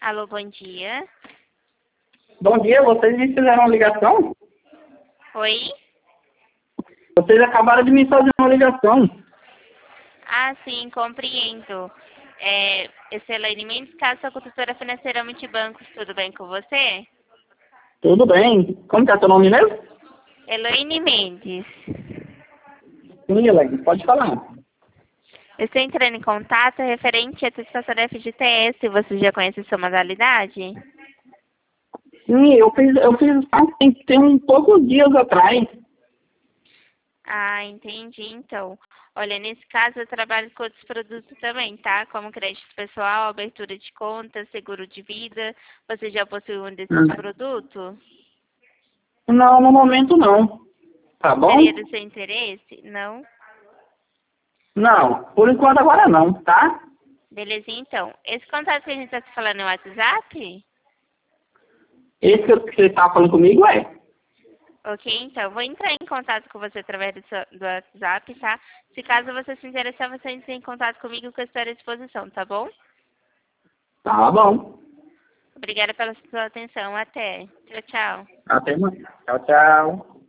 Alô, bom dia. Bom dia, vocês me fizeram uma ligação? Oi? Vocês acabaram de me fazer uma ligação. Ah, sim, compreendo. Esse é Elaine Mendes, Casa Consultora Financeira Multibancos, tudo bem com você? Tudo bem. Como que é seu nome mesmo? Elaine Mendes. Sim, Elaine, pode falar. Eu estou entrando em contato referente à satisfação da FGTS. Você já conhece sua modalidade? Sim, eu fiz tem um poucos dias atrás. Ah, entendi. Então, olha, nesse caso eu trabalho com outros produtos também, tá? Como crédito pessoal, abertura de conta, seguro de vida. Você já possui um desses Hum. produtos? Não, no momento não. Tá Seria bom? do seu interesse? Não? Não, por enquanto agora não, tá? Beleza, então. Esse contato que a gente está se falando no WhatsApp? Esse que você está falando comigo é. Ok, então. Vou entrar em contato com você através do WhatsApp, tá? Se caso você se interessar, você entra em contato comigo que eu estou à disposição, tá bom? Tá bom. Obrigada pela sua atenção. Até. Tchau, tchau. Até mais. Tchau, tchau.